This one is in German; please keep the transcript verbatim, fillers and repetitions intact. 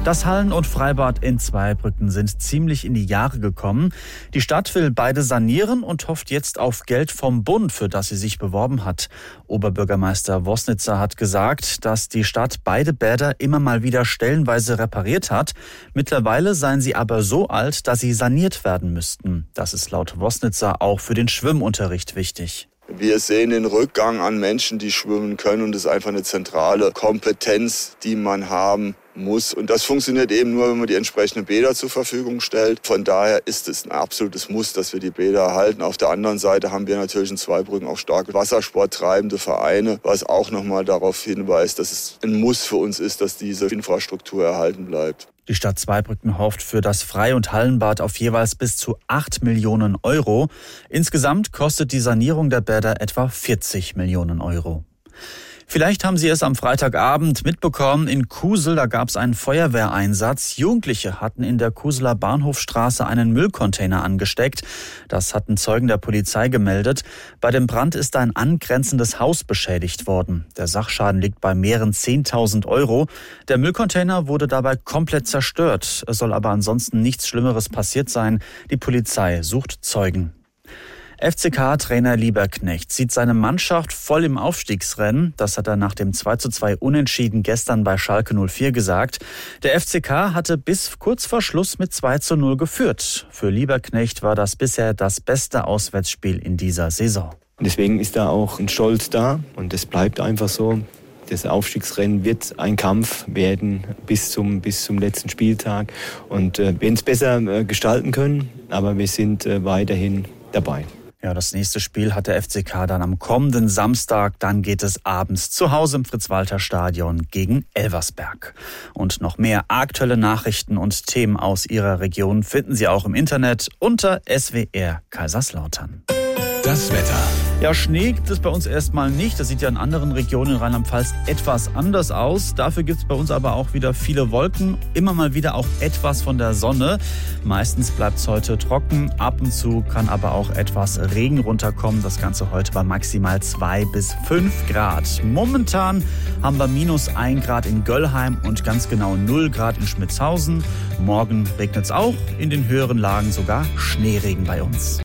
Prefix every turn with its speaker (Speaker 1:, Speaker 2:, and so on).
Speaker 1: Das Hallen- und Freibad in Zweibrücken sind ziemlich in die Jahre gekommen. Die Stadt will beide sanieren und hofft jetzt auf Geld vom Bund, für das sie sich beworben hat. Oberbürgermeister Wosnitzer hat gesagt, dass die Stadt beide Bäder immer mal wieder stellenweise repariert hat. Mittlerweile seien sie aber so alt, dass sie saniert werden müssten. Das ist laut Wosnitzer auch für den Schwimmunterricht wichtig.
Speaker 2: Wir sehen den Rückgang an Menschen, die schwimmen können, und das ist einfach eine zentrale Kompetenz, die man haben muss. Und das funktioniert eben nur, wenn man die entsprechenden Bäder zur Verfügung stellt. Von daher ist es ein absolutes Muss, dass wir die Bäder erhalten. Auf der anderen Seite haben wir natürlich in Zweibrücken auch starke wassersporttreibende Vereine, was auch nochmal darauf hinweist, dass es ein Muss für uns ist, dass diese Infrastruktur erhalten bleibt.
Speaker 1: Die Stadt Zweibrücken hofft für das Frei- und Hallenbad auf jeweils bis zu acht Millionen Euro. Insgesamt kostet die Sanierung der Bäder etwa vierzig Millionen Euro. Vielleicht haben Sie es am Freitagabend mitbekommen. In Kusel, da gab es einen Feuerwehreinsatz. Jugendliche hatten in der Kuseler Bahnhofstraße einen Müllcontainer angesteckt. Das hatten Zeugen der Polizei gemeldet. Bei dem Brand ist ein angrenzendes Haus beschädigt worden. Der Sachschaden liegt bei mehreren zehntausend Euro. Der Müllcontainer wurde dabei komplett zerstört. Es soll aber ansonsten nichts Schlimmeres passiert sein. Die Polizei sucht Zeugen. F C K-Trainer Lieberknecht sieht seine Mannschaft voll im Aufstiegsrennen. Das hat er nach dem zwei zu zwei Unentschieden gestern bei Schalke null vier gesagt. Der F C K hatte bis kurz vor Schluss mit zwei zu null geführt. Für Lieberknecht war das bisher das beste Auswärtsspiel in dieser Saison.
Speaker 3: Deswegen ist da auch ein Stolz da und es bleibt einfach so. Das Aufstiegsrennen wird ein Kampf werden bis zum, bis zum letzten Spieltag. Und äh, wir werden es besser äh, gestalten können, aber wir sind äh, weiterhin dabei.
Speaker 1: Ja, das nächste Spiel hat der F C K dann am kommenden Samstag. Dann geht es abends zu Hause im Fritz-Walter-Stadion gegen Elversberg. Und noch mehr aktuelle Nachrichten und Themen aus Ihrer Region finden Sie auch im Internet unter S W R Kaiserslautern.
Speaker 4: Das Wetter.
Speaker 1: Ja, Schnee gibt es bei uns erstmal nicht. Das sieht ja in anderen Regionen in Rheinland-Pfalz etwas anders aus. Dafür gibt es bei uns aber auch wieder viele Wolken. Immer mal wieder auch etwas von der Sonne. Meistens bleibt es heute trocken. Ab und zu kann aber auch etwas Regen runterkommen. Das Ganze heute bei maximal zwei bis fünf Grad. Momentan haben wir minus ein Grad in Göllheim und ganz genau null Grad in Schmitzhausen. Morgen regnet es auch. In den höheren Lagen sogar Schneeregen bei uns.